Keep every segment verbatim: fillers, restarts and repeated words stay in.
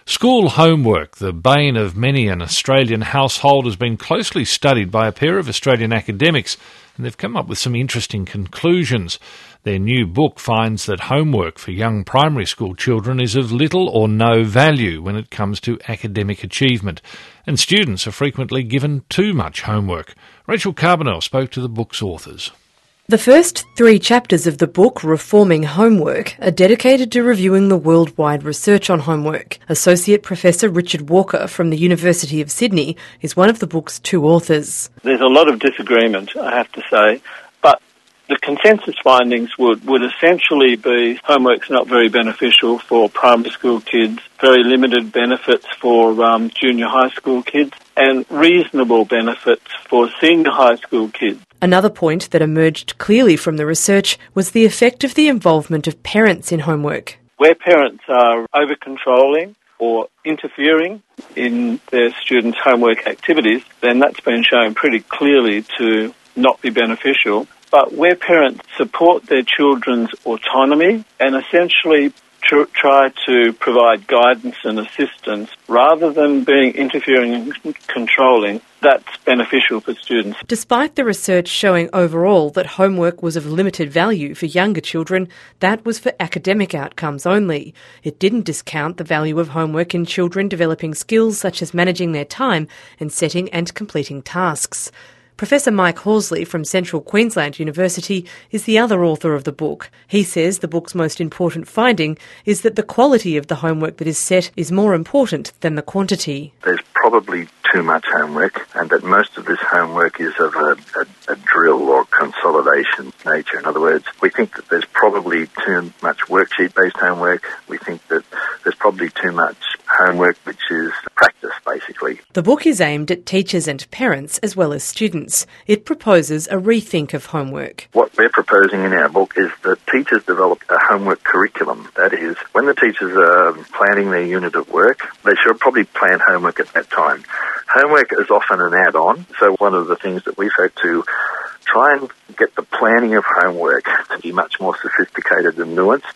School homework, the bane of many an Australian household, has been closely studied by a pair of Australian academics, and they've come up with some interesting conclusions. Their new book finds that homework for young primary school children is of little or no value when it comes to academic achievement, and students are frequently given too much homework. Rachel Carbonell spoke to the book's authors. The first three chapters of the book, Reforming Homework, are dedicated to reviewing the worldwide research on homework. Associate Professor Richard Walker from the University of Sydney is one of the book's two authors. There's a lot of disagreement, I have to say, but the consensus findings would, would essentially be homework's not very beneficial for primary school kids, very limited benefits for um, junior high school kids, and reasonable benefits for senior high school kids. Another point that emerged clearly from the research was the effect of the involvement of parents in homework. Where parents are over-controlling or interfering in their students' homework activities, then that's been shown pretty clearly to not be beneficial. But where parents support their children's autonomy and essentially tr- try to provide guidance and assistance rather than being interfering and controlling, that's beneficial for students. Despite the research showing overall that homework was of limited value for younger children, that was for academic outcomes only. It didn't discount the value of homework in children developing skills such as managing their time and setting and completing tasks. Professor Mike Horsley from Central Queensland University is the other author of the book. He says the book's most important finding is that the quality of the homework that is set is more important than the quantity. There's probably too much homework, and that most of this homework is of a, a, a drill or consolidation nature. In other words, we think that there's probably too much worksheet-based homework. We think that there's probably too much homework which is practice, basically. The book is aimed at teachers and parents as well as students. It proposes a rethink of homework. What we're proposing in our book is that teachers develop a homework curriculum. That is, when the teachers are planning their unit of work, they should probably plan homework at that time. Homework is often an add-on, so one of the things that we've had to try and get the planning of homework to be much more sophisticated and nuanced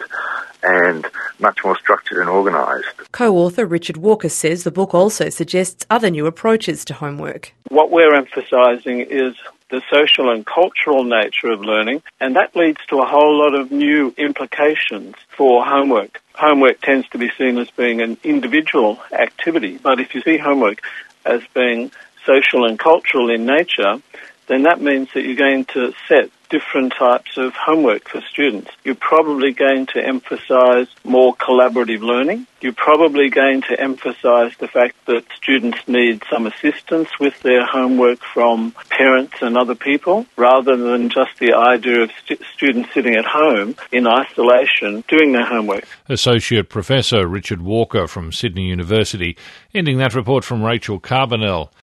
and much more structured and organised. Co-author Richard Walker says the book also suggests other new approaches to homework. What we're emphasising is the social and cultural nature of learning, and that leads to a whole lot of new implications for homework. Homework tends to be seen as being an individual activity, but if you see homework as being social and cultural in nature, then that means that you're going to set different types of homework for students. You're probably going to emphasise more collaborative learning. You're probably going to emphasise the fact that students need some assistance with their homework from parents and other people, rather than just the idea of st- students sitting at home in isolation doing their homework. Associate Professor Richard Walker from Sydney University, ending that report from Rachel Carbonell.